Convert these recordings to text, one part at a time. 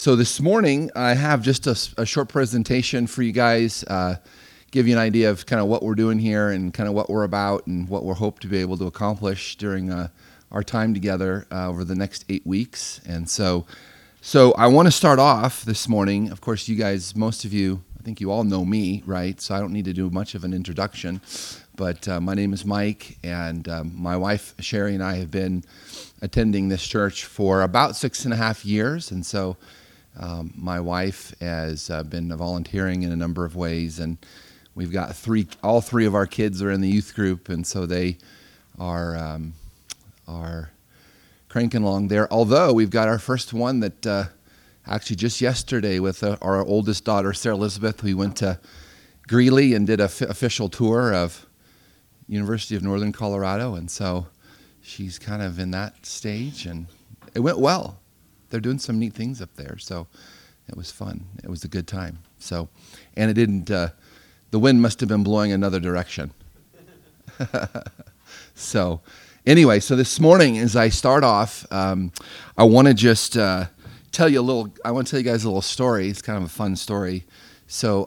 So this morning, I have just a short presentation for you guys, give you an idea of kind of what we're doing here and kind of what we're about and what we hope to be able to accomplish during our time together over the next 8 weeks. And so I want to start off this morning. Of course, you guys, most of you, I think you all know me, right? So I don't need to do much of an introduction. But my name is Mike, and my wife, Sherry, and I have been attending this church for about 6.5 years. And so my wife has been volunteering in a number of ways, and we've got all three of our kids are in the youth group, and so they are cranking along there. Although we've got our first one that actually just yesterday with our oldest daughter, Sarah Elizabeth, we went to Greeley and did an official tour of University of Northern Colorado, and so she's kind of in that stage, and it went well. They're doing some neat things up there, so it was fun. It was a good time. So, and it didn't. The wind must have been blowing another direction. So, anyway, so this morning, as I start off, I want to just tell you guys a little story. It's kind of a fun story. So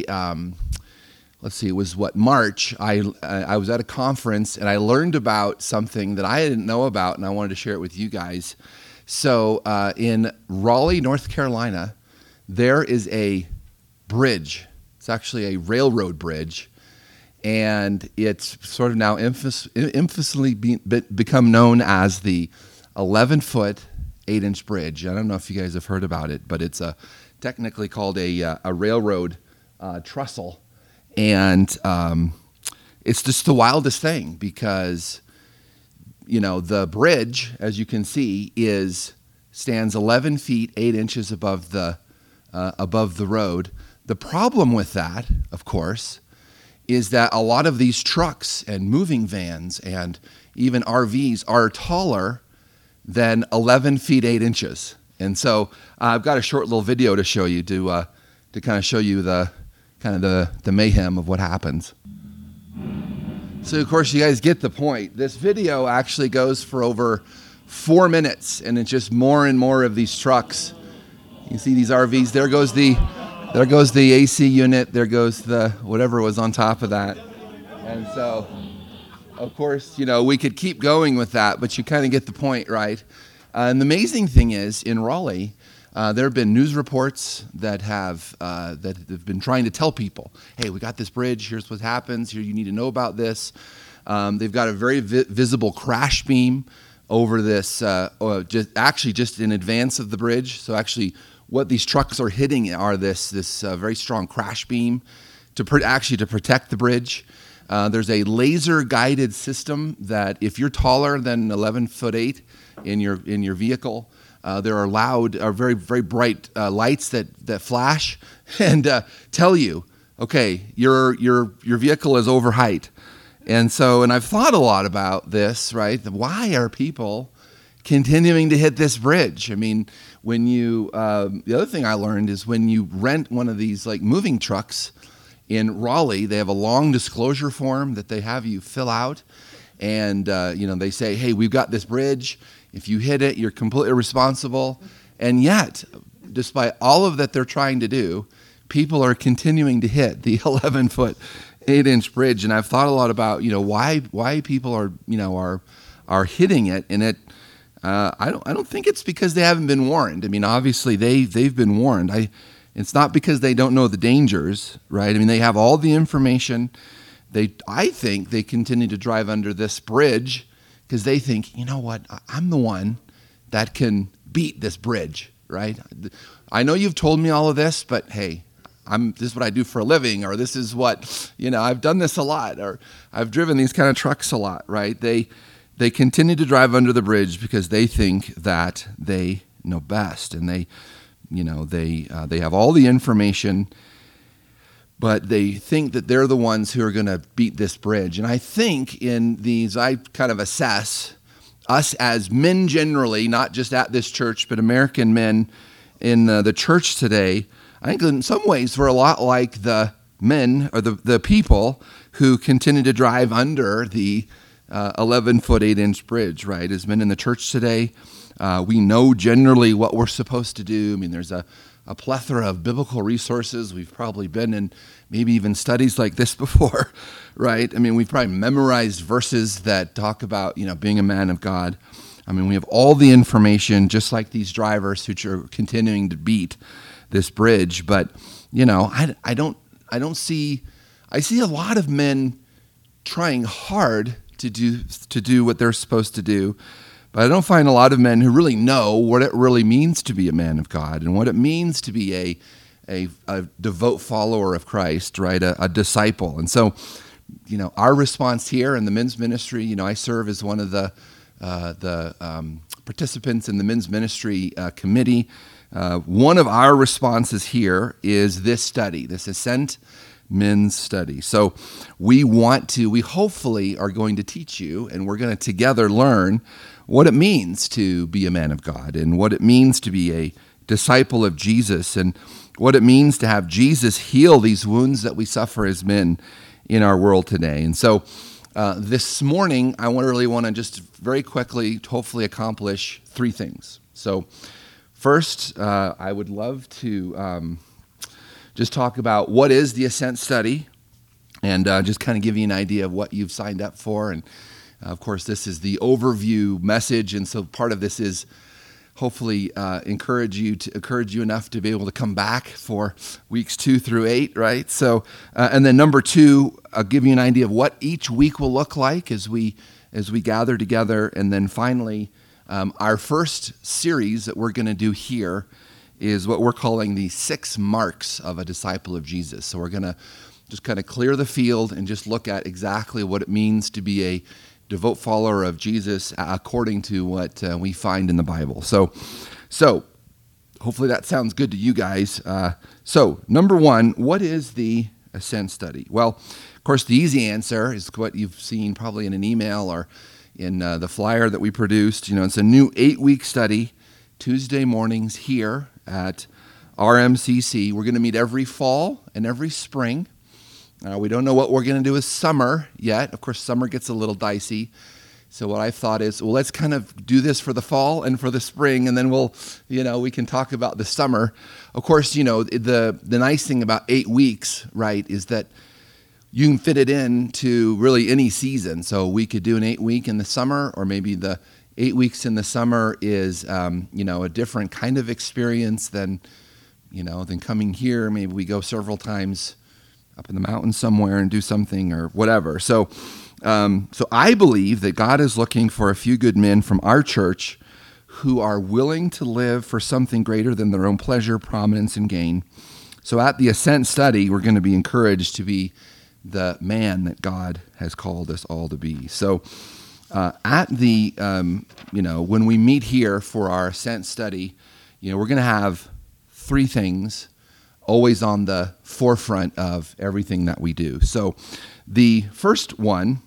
let's see, it was March. I was at a conference and I learned about something that I didn't know about, and I wanted to share it with you guys. So in Raleigh, North Carolina, there is a bridge. It's actually a railroad bridge, and it's sort of now infamously become known as the 11-foot, 8-inch bridge. I don't know if you guys have heard about it, but it's technically called a railroad trestle, and it's just the wildest thing because the bridge, as you can see, stands 11 feet 8 inches above the road. The problem with that, of course, is that a lot of these trucks and moving vans and even RVs are taller than 11 feet 8 inches. And so I've got a short little video to show you to kind of show you the mayhem of what happens. So, of course, you guys get the point. This video actually goes for over 4 minutes, and it's just more and more of these trucks. You see these RVs. There goes the AC unit. There goes the whatever was on top of that. And so, of course, we could keep going with that, but you kind of get the point, right? And the amazing thing is, in Raleigh, there have been news reports that have been trying to tell people, hey, we got this bridge, here's what happens, here you need to know about this. They've got a very visible crash beam over this, just in advance of the bridge. So actually what these trucks are hitting are this very strong crash beam to protect the bridge. There's a laser-guided system that if you're taller than 11 foot 8 in your vehicle, there are very, very bright lights that flash and tell you, okay, your vehicle is over height. And I've thought a lot about this, right? Why are people continuing to hit this bridge? I mean, the other thing I learned is when you rent one of these like moving trucks in Raleigh, they have a long disclosure form that they have you fill out. And, they say, hey, we've got this bridge. If you hit it, you're completely responsible. And yet, despite all of that they're trying to do, people are continuing to hit the 11-foot, 8-inch bridge. And I've thought a lot about, why people are hitting it. And I don't think it's because they haven't been warned. I mean, obviously they've been warned. It's not because they don't know the dangers, right? I mean, they have all the information. I think they continue to drive under this bridge because they think, you know what, I'm the one that can beat this bridge, right? I know you've told me all of this, but hey, this is what I do for a living, or this is what, I've done this a lot, or I've driven these kind of trucks a lot, right? They continue to drive under the bridge because they think that they know best, and they have all the information, but they think that they're the ones who are going to beat this bridge. And I think I kind of assess us as men generally, not just at this church, but American men in the church today. I think in some ways we're a lot like the men or the people who continue to drive under the 11-foot, 8-inch bridge, right? As men in the church today, We know generally what we're supposed to do. I mean, there's a plethora of biblical resources. We've probably been in maybe even studies like this before, right? I mean, we've probably memorized verses that talk about, being a man of God. I mean, we have all the information, just like these drivers who are continuing to beat this bridge. But, I don't see. I see a lot of men trying hard to do what they're supposed to do, but I don't find a lot of men who really know what it really means to be a man of God and what it means to be a devout follower of Christ, right? A disciple. And so, our response here in the men's ministry, I serve as one of the participants in the men's ministry committee. One of our responses here is this study, this Ascent men's study. So we hopefully are going to teach you, and we're going to together learn what it means to be a man of God and what it means to be a disciple of Jesus and what it means to have Jesus heal these wounds that we suffer as men in our world today. And so this morning, I really want to just very quickly, hopefully accomplish three things. So first, I would love to just talk about what is the Ascent study and just kind of give you an idea of what you've signed up for. And of course, this is the overview message. And so part of this is hopefully encourage you enough to be able to come back for weeks 2 through 8, right? So, and then number 2, I'll give you an idea of what each week will look like as we gather together. And then finally, our first series that we're going to do here is what we're calling the 6 marks of a disciple of Jesus. So we're going to just kind of clear the field and just look at exactly what it means to be a devout follower of Jesus according to what we find in the Bible. So hopefully that sounds good to you guys. So number 1, what is the Ascent study? Well, of course, the easy answer is what you've seen probably in an email or in the flyer that we produced. It's a new 8-week study, Tuesday mornings here at RMCC. We're going to meet every fall and every spring. We don't know what we're going to do with summer yet. Of course, summer gets a little dicey. So what I thought is, well, let's kind of do this for the fall and for the spring, and then we can talk about the summer. Of course, the nice thing about 8 weeks, right, is that you can fit it into really any season. So we could do an 8-week in the summer, or maybe the 8 weeks in the summer is, a different kind of experience than coming here. Maybe we go several times up in the mountains somewhere and do something or whatever. So I believe that God is looking for a few good men from our church who are willing to live for something greater than their own pleasure, prominence, and gain. So at the Ascent study, we're going to be encouraged to be the man that God has called us all to be. So at the, when we meet here for our Ascent study, we're going to have 3 things always on the forefront of everything that we do. So the first one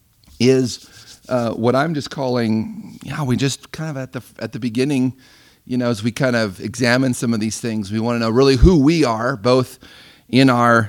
is what I'm just calling, we just kind of at the beginning, as we kind of examine some of these things, we want to know really who we are, both in our,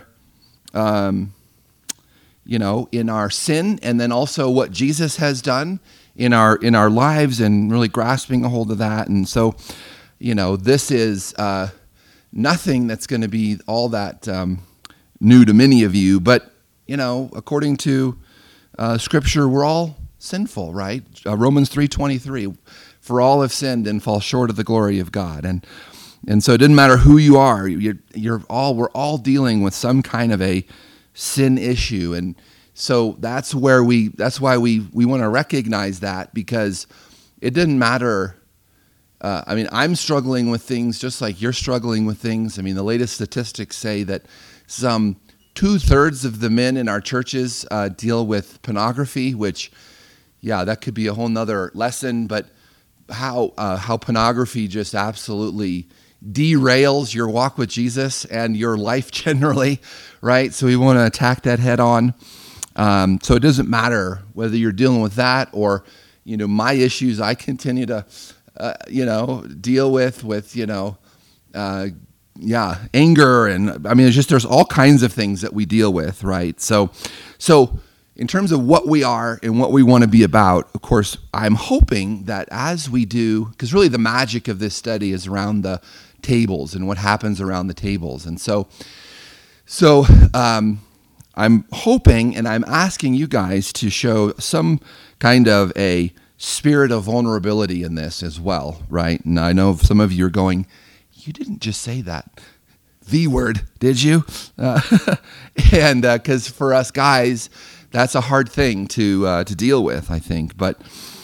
in our sin, and then also what Jesus has done in our lives, and really grasping a hold of that. And so, this is nothing that's going to be all that new to many of you, but according to Scripture, we're all sinful, right? Romans 3:23, for all have sinned and fall short of the glory of God, and so it doesn't matter who you are. We're all dealing with some kind of a sin issue, and so that's why we want to recognize that, because it didn't matter. I'm struggling with things just like you're struggling with things. The latest statistics say that some 2/3 of the men in our churches deal with pornography, which, that could be a whole nother lesson, but how pornography just absolutely derails your walk with Jesus and your life generally, right? So we want to attack that head on. So it doesn't matter whether you're dealing with that or, my issues I continue to deal with anger, and there's all kinds of things that we deal with, right? So in terms of what we are and what we want to be about, of course, I'm hoping that as we do, because really the magic of this study is around the tables and what happens around the tables. And so I'm hoping and I'm asking you guys to show some kind of a spirit of vulnerability in this as well, right? And I know some of you are going, you didn't just say that V word, did you? And because for us guys, that's a hard thing to deal with, I think. But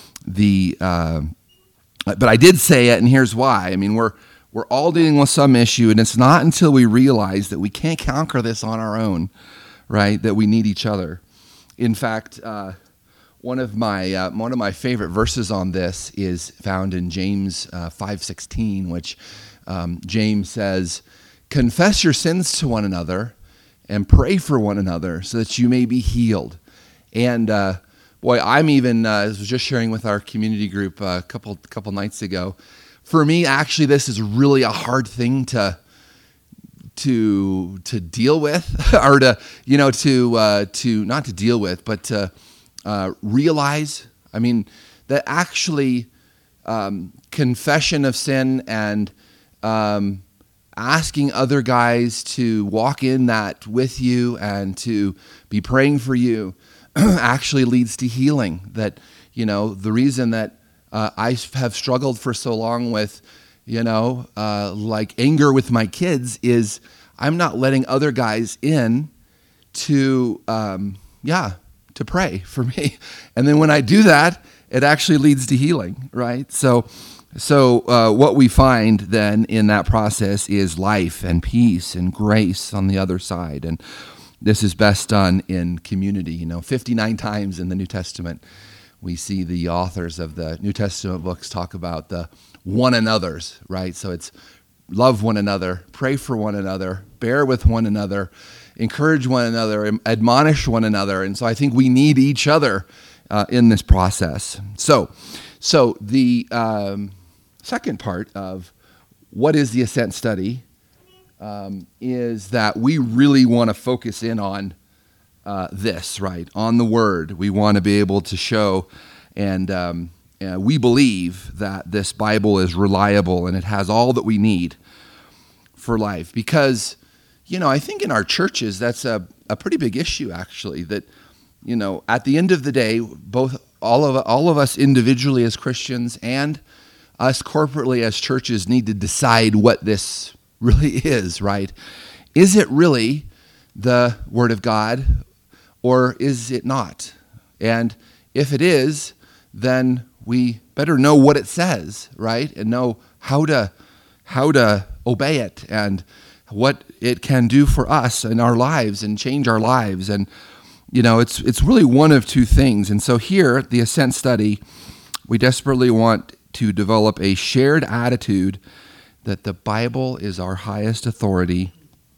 I did say it, and here's why. I mean, we're all dealing with some issue, and it's not until we realize that we can't conquer this on our own, right? That we need each other. In fact, one of my favorite verses on this is found in James 5:16, which James says, "Confess your sins to one another and pray for one another so that you may be healed." And boy, I'm even I was just sharing with our community group a couple nights ago. For me, actually, this is really a hard thing to deal with, or to not to deal with, but to realize. I mean, that actually confession of sin and asking other guys to walk in that with you and to be praying for you actually leads to healing. That, the reason that I have struggled for so long with, like anger with my kids is I'm not letting other guys in to pray for me. And then when I do that, it actually leads to healing, right? So what we find then in that process is life and peace and grace on the other side. And this is best done in community. 59 times in the New Testament, we see the authors of the New Testament books talk about the one another's, right? So it's love one another, pray for one another, bear with one another, encourage one another, admonish one another. And so I think we need each other in this process. So the second part of what is the Ascent study is that we really want to focus in on this, right? On the Word. We want to be able to show, and we believe that this Bible is reliable and it has all that we need for life. Because, I think in our churches, that's a pretty big issue, actually, that, at the end of the day, both all of us individually as Christians and us corporately as churches need to decide what this really is, right? Is it really the Word of God, or is it not? And if it is, then we better know what it says, right? And know how to obey it and what it can do for us in our lives and change our lives. And it's really one of two things. And so here at the Ascent study, we desperately want to develop a shared attitude that the Bible is our highest authority,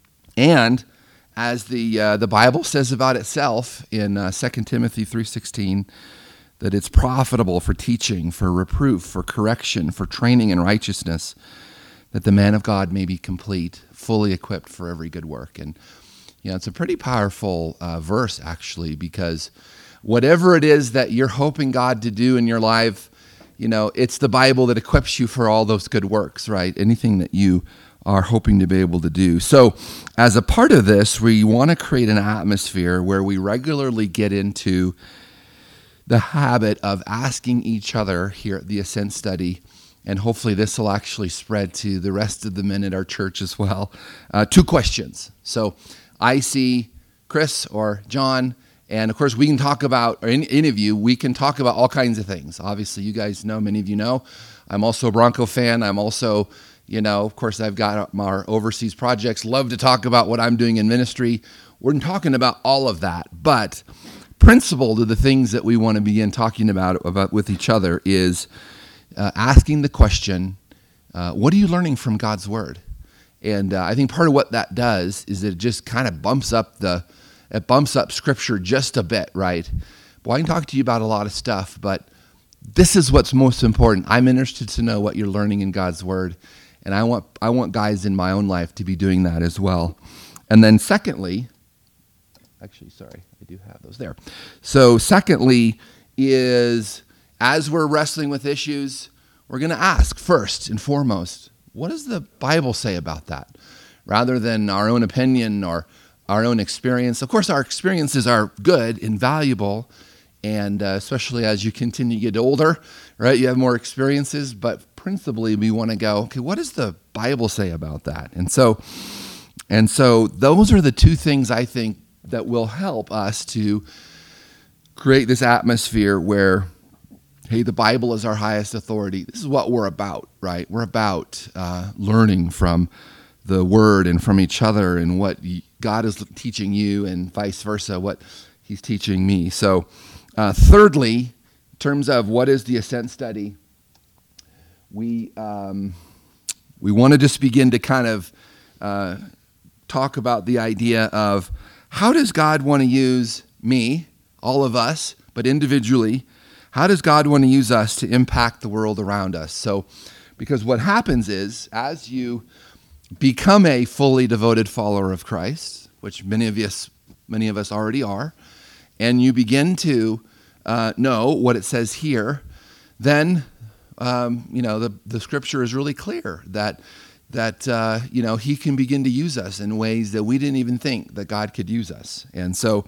and as the Bible says about itself in 2 Timothy 3:16, that it's profitable for teaching, for reproof, for correction, for training in righteousness, that the man of God may be complete, fully equipped for every good work. And it's a pretty powerful verse, actually, because whatever it is that you're hoping God to do in your life, it's the Bible that equips you for all those good works, right? Anything that you are hoping to be able to do. So as a part of this, we want to create an atmosphere where we regularly get into the habit of asking each other here at the Ascent study, and hopefully this will actually spread to the rest of the men at our church as well, 2 questions. So I see Chris or John, and of course we can talk about, or any of you, we can talk about all kinds of things. Obviously you guys know, many of you know, I'm also a Bronco fan. I'm also, of course I've got our overseas projects, love to talk about what I'm doing in ministry. We're talking about all of that, but principle to the things that we want to begin talking about with each other is asking the question, what are you learning from God's Word? And I think part of what that does is it just kind of bumps up Scripture just a bit, right? Well, I can talk to you about a lot of stuff, but this is what's most important. I'm interested to know what you're learning in God's Word, and I want guys in my own life to be doing that as well. And then secondly, Actually, sorry, I do have those there. So secondly is, as we're wrestling with issues, we're going to ask first and foremost, what does the Bible say about that? Rather than our own opinion or our own experience. Of course, our experiences are good and valuable, and especially as you continue to get older, right? You have more experiences, but principally we want to go, okay, what does the Bible say about that? And so those are the two things I think that will help us to create this atmosphere where, hey, the Bible is our highest authority. This is what we're about, right? We're about learning from the Word and from each other and what God is teaching you and vice versa, what He's teaching me. So thirdly, in terms of what is the Ascent study, we want to just begin to kind of talk about the idea of how does God want to use me, all of us, but individually, how does God want to use us to impact the world around us? So, because what happens is, as you become a fully devoted follower of Christ, which many of us already are, and you begin to know what it says here, then the Scripture is really clear that He can begin to use us in ways that we didn't even think that God could use us. And so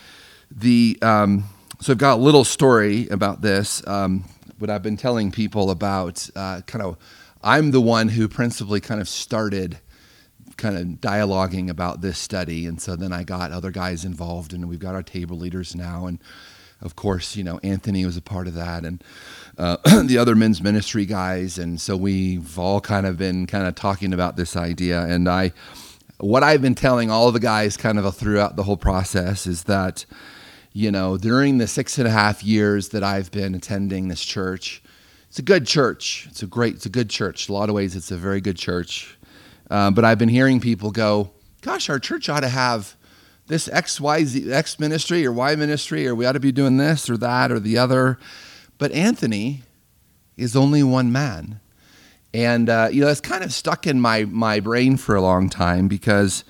so I've got a little story about this, what I've been telling people about I'm the one who principally kind of started kind of dialoguing about this study. And so then I got other guys involved, and we've got our table leaders now. And of course, Anthony was a part of that, and the other men's ministry guys. And so we've all kind of been talking about this idea. And what I've been telling all the guys kind of throughout the whole process is that, during the 6.5 years that I've been attending this church, it's a good church. It's a good church. In a lot of ways, it's a very good church. But I've been hearing people go, gosh, our church ought to have this X ministry or Y ministry, or we ought to be doing this or that or the other. But Anthony is only one man. And, it's kind of stuck in my brain for a long time because,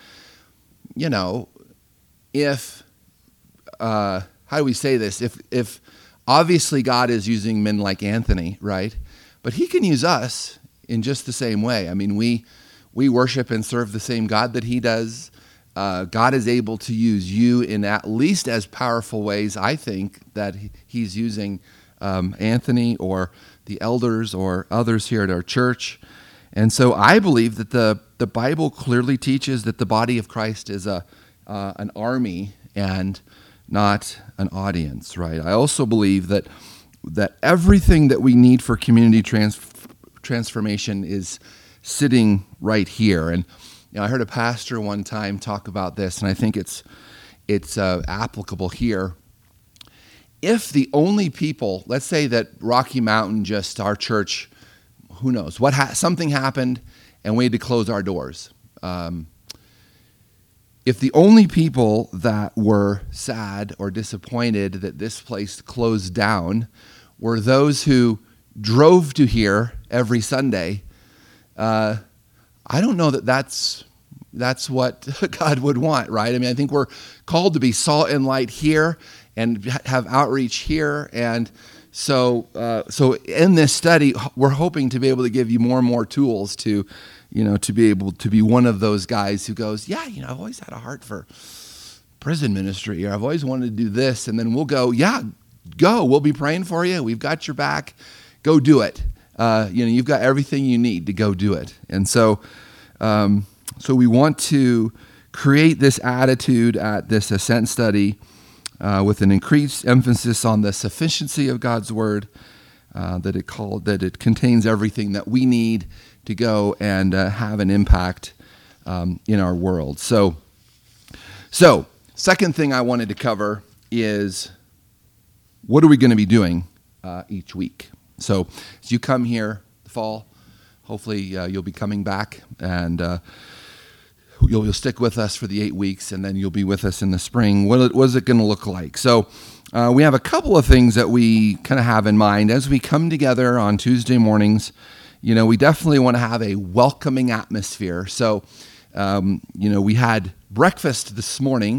if, how do we say this? If obviously God is using men like Anthony, right? But He can use us in just the same way. I mean, we worship and serve the same God that He does. God is able to use you in at least as powerful ways, I think, that He's using Anthony or the elders or others here at our church. And so I believe that the Bible clearly teaches that the body of Christ is an army and not an audience, right? I also believe that everything that we need for community transformation is sitting right here. And I heard a pastor one time talk about this, and I think it's applicable here. If the only people, let's say that Rocky Mountain, just our church, who knows, something happened and we had to close our doors. If the only people that were sad or disappointed that this place closed down were those who drove to here every Sunday, I don't know that that's what God would want, right? I mean, I think we're called to be salt and light here and have outreach here. And so in this study, we're hoping to be able to give you more and more tools to be able to be one of those guys who goes, yeah, I've always had a heart for prison ministry, or I've always wanted to do this. And then we'll go, yeah, go. We'll be praying for you. We've got your back. Go do it. You've got everything you need to go do it. And so we want to create this attitude at this Ascent study with an increased emphasis on the sufficiency of God's Word, that it contains everything that we need to go and have an impact in our world. So second thing I wanted to cover is, what are we going to be doing each week? So as you come here the fall, hopefully you'll be coming back, and you'll stick with us for the 8 weeks, and then you'll be with us in the spring. What is it going to look like? So we have a couple of things that we kind of have in mind as we come together on Tuesday mornings. We definitely want to have a welcoming atmosphere. So, we had breakfast this morning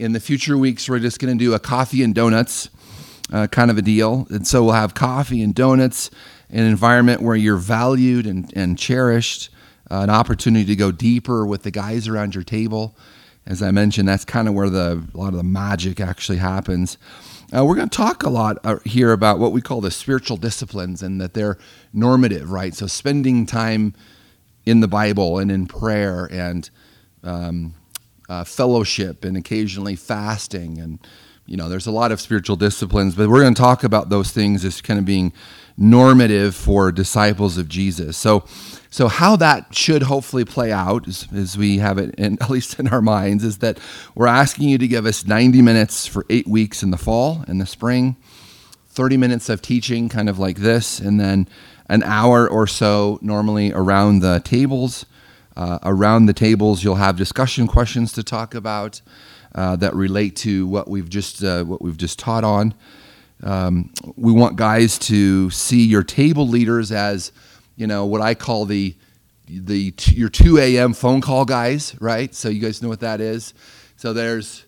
In the future weeks, we're just going to do a coffee and donuts kind of a deal. And so we'll have coffee and donuts, an environment where you're valued and cherished, an opportunity to go deeper with the guys around your table. As I mentioned, that's kind of where a lot of the magic actually happens. We're going to talk a lot here about what we call the spiritual disciplines, and that they're normative, right? So spending time in the Bible and in prayer and fellowship and occasionally fasting. And, there's a lot of spiritual disciplines, but we're going to talk about those things as kind of being normative for disciples of Jesus. So how that should hopefully play out, as we have it, at least in our minds, is that we're asking you to give us 90 minutes for 8 weeks in the fall and the spring, 30 minutes of teaching kind of like this, and then an hour or so normally around the tables. Around the tables, you'll have discussion questions to talk about that relate to what we've just taught on. We want guys to see your table leaders as, what I call your 2 a.m. phone call guys, right? So you guys know what that is. So there's,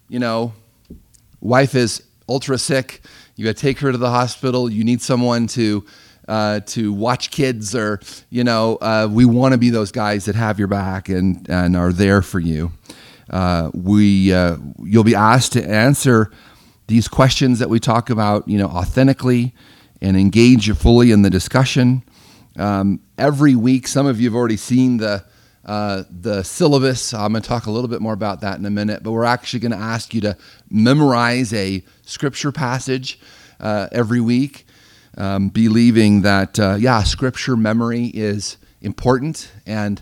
wife is ultra sick. You got to take her to the hospital. You need someone to watch kids, or we want to be those guys that have your back and are there for you. You'll be asked to answer these questions that we talk about, authentically, and engage fully in the discussion. Every week, some of you have already seen the syllabus. I'm going to talk a little bit more about that in a minute, but we're actually going to ask you to memorize a scripture passage every week, believing that, scripture memory is important. And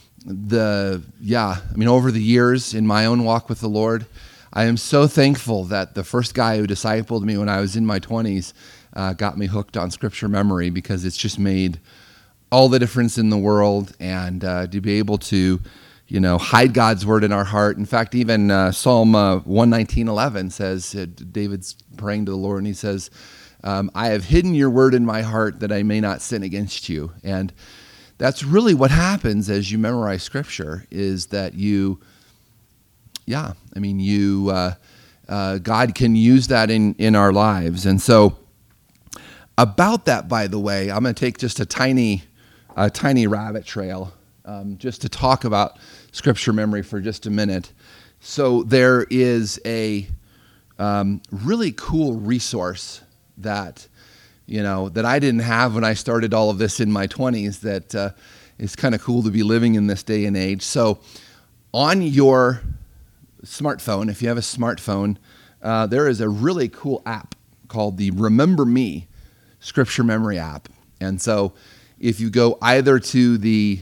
over the years in my own walk with the Lord, I am so thankful that the first guy who discipled me when I was in my 20s got me hooked on scripture memory, because it's just made all the difference in the world. And to be able to, hide God's word in our heart. In fact, even Psalm 119:11 says, David's praying to the Lord, and he says, I have hidden your word in my heart that I may not sin against you. And that's really what happens as you memorize scripture, is that God can use that in our lives. And so about that, by the way, I'm going to take just a tiny rabbit trail just to talk about scripture memory for just a minute. So there is a really cool resource that I didn't have when I started all of this in my 20s, that is kind of cool to be living in this day and age. So on your smartphone, if you have a smartphone, there is a really cool app called the Remember Me Scripture Memory app. And so if you go either to the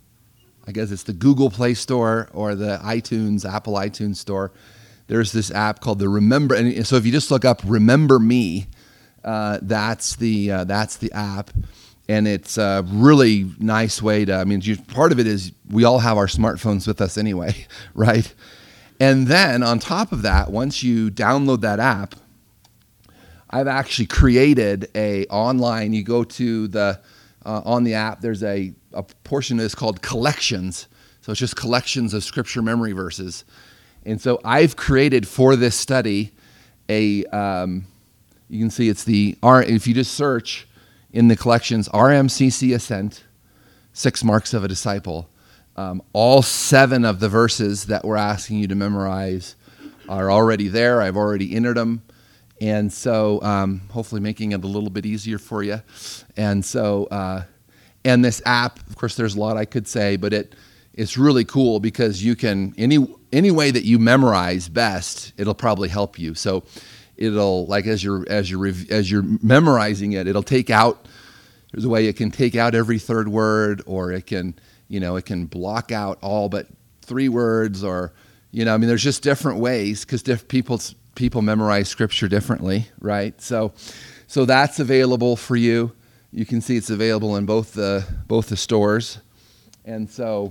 Google Play Store or the Apple iTunes Store, there's this app called the Remember. And so if you just look up Remember Me, that's the app. And it's a really nice way to, part of it is we all have our smartphones with us anyway, right? And then on top of that, once you download that app, I've actually created online, you go to on the app, there's a portion of this called collections. So it's just collections of scripture memory verses. And so I've created for this study you can see it's if you just search in the collections, RMCC Ascent, 6 Marks of a Disciple. All 7 of the verses that we're asking you to memorize are already there. I've already entered them. And so hopefully making it a little bit easier for you. And so, and this app, of course, there's a lot I could say, but it's really cool because you can, any way that you memorize best, it'll probably help you. So it'll, like as you're memorizing it, it'll take out, there's a way it can take out every third word, or it can, it can block out all but 3 words, or, there's just different ways, because people memorize scripture differently, right? So that's available for you. You can see it's available in both the stores. And so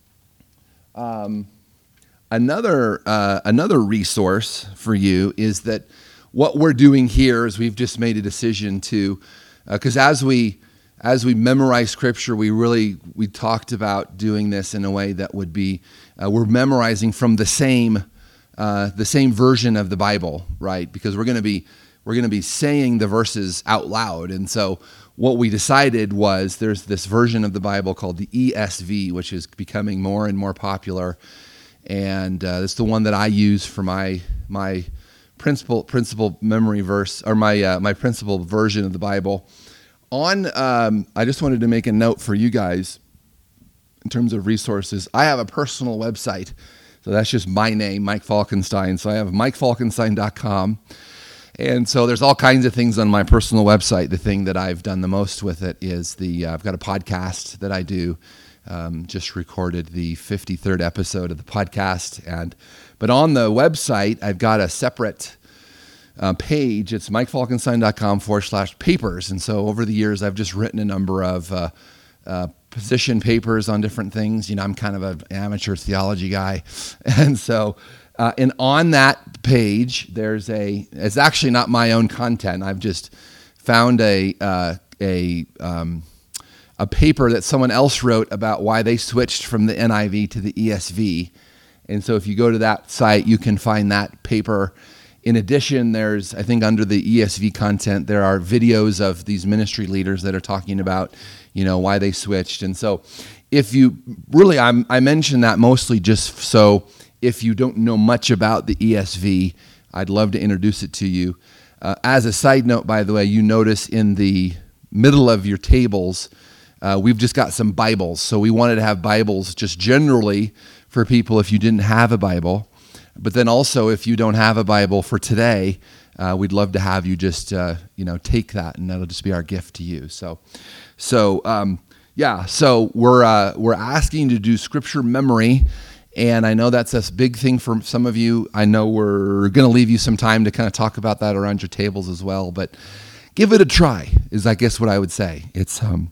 another resource for you is that what we're doing here is we've just made a decision to, because as we memorize scripture, we talked about doing this in a way that would be, we're memorizing from the same the same version of the Bible, right? Because we're going to be saying the verses out loud. And so what we decided was there's this version of the Bible called the ESV, which is becoming more and more popular. And it's the one that I use for my principal memory verse, or my principal version of the Bible. I just wanted to make a note for you guys in terms of resources. I have a personal website, so that's just my name, Mike Falkenstein. So I have MikeFalkenstein.com. And so there's all kinds of things on my personal website. The thing that I've done the most with it is I've got a podcast that I do. Just recorded the 53rd episode of the podcast. But on the website, I've got a separate page. It's MikeFalkenstein.com/papers. And so over the years, I've just written a number of position papers on different things. I'm kind of an amateur theology guy. And so and on that page, it's actually not my own content. I've just found a paper that someone else wrote about why they switched from the NIV to the ESV. And so if you go to that site, you can find that paper. In addition, I think under the ESV content, there are videos of these ministry leaders that are talking about, why they switched. And so I mention that mostly just so if you don't know much about the ESV, I'd love to introduce it to you. As a side note, by the way, you notice in the middle of your tables, we've just got some Bibles. So we wanted to have Bibles just generally for people if you didn't have a Bible. But then also if you don't have a Bible for today, we'd love to have you just, take that, and that'll just be our gift to you. So we're asking to do scripture memory. And I know that's a big thing for some of you. I know we're going to leave you some time to kind of talk about that around your tables as well. But give it a try is, I guess, what I would say. It's going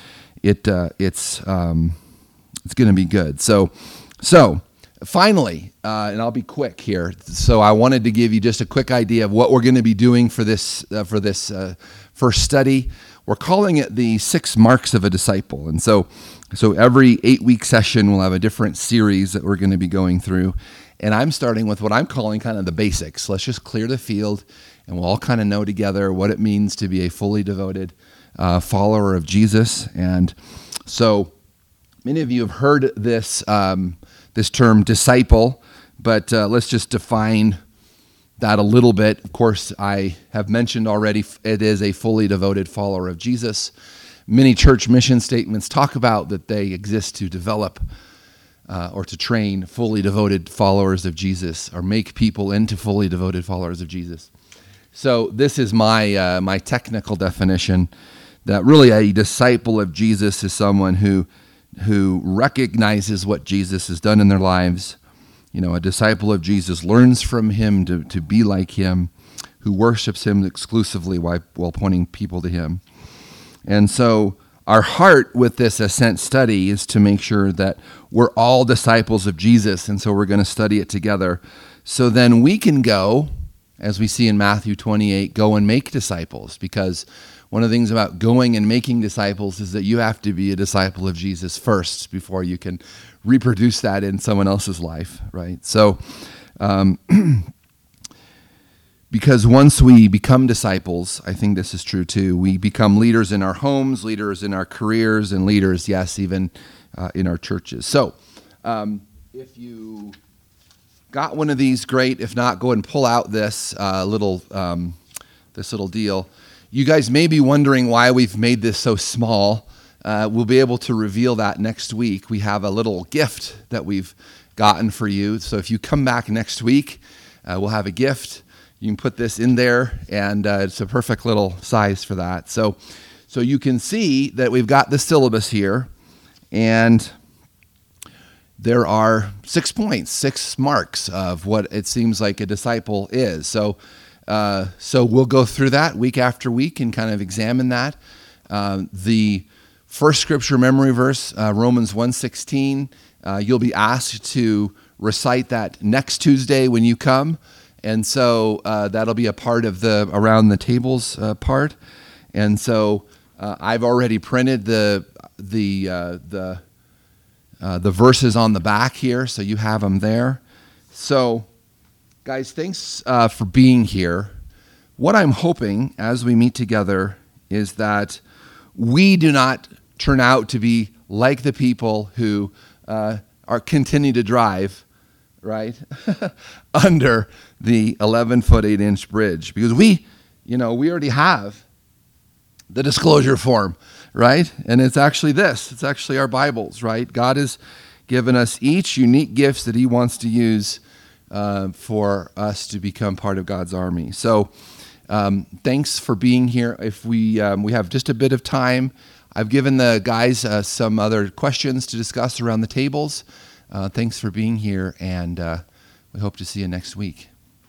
to be good. So finally, and I'll be quick here. So I wanted to give you just a quick idea of what we're going to be doing for this first study. We're calling it the 6 Marks of a Disciple. And so every 8-week session, we'll have a different series that we're going to be going through. And I'm starting with what I'm calling kind of the basics. Let's just clear the field, and we'll all kind of know together what it means to be a fully devoted follower of Jesus. And so many of you have heard this term disciple, but let's just define that a little bit. Of course, I have mentioned already, it is a fully devoted follower of Jesus. Many church mission statements talk about that they exist to develop or to train fully devoted followers of Jesus, or make people into fully devoted followers of Jesus. So this is my technical definition, that really a disciple of Jesus is someone who recognizes what Jesus has done in their lives. A disciple of Jesus learns from him to be like him, who worships him exclusively while pointing people to him. And so our heart with this Ascent study is to make sure that we're all disciples of Jesus, and so we're going to study it together. So then we can go, as we see in Matthew 28, go and make disciples, because one of the things about going and making disciples is that you have to be a disciple of Jesus first before you can reproduce that in someone else's life, right? So, because once we become disciples, I think this is true too, we become leaders in our homes, leaders in our careers, and leaders, yes, even in our churches. So, if you got one of these, great. If not, go and pull out this little deal. You guys may be wondering why we've made this so small. We'll be able to reveal that next week. We have a little gift that we've gotten for you. So if you come back next week, we'll have a gift. You can put this in there, and it's a perfect little size for that. So you can see that we've got the syllabus here, and there are 6 points, 6 marks of what it seems like a disciple is. So we'll go through that week after week and kind of examine that. The first scripture memory verse, Romans 1:16, you'll be asked to recite that next Tuesday when you come. And so that'll be a part of the around the tables part. And so I've already printed the verses on the back here, so you have them there. So Guys, thanks for being here. What I'm hoping as we meet together is that we do not turn out to be like the people who continue to drive, right, under the 11-foot 8-inch bridge, because we already have the disclosure form, right? And it's actually this. It's actually our Bibles, right? God has given us each unique gifts that he wants to use for us to become part of God's army. So thanks for being here. If we have just a bit of time, I've given the guys some other questions to discuss around the tables. Thanks for being here, and we hope to see you next week.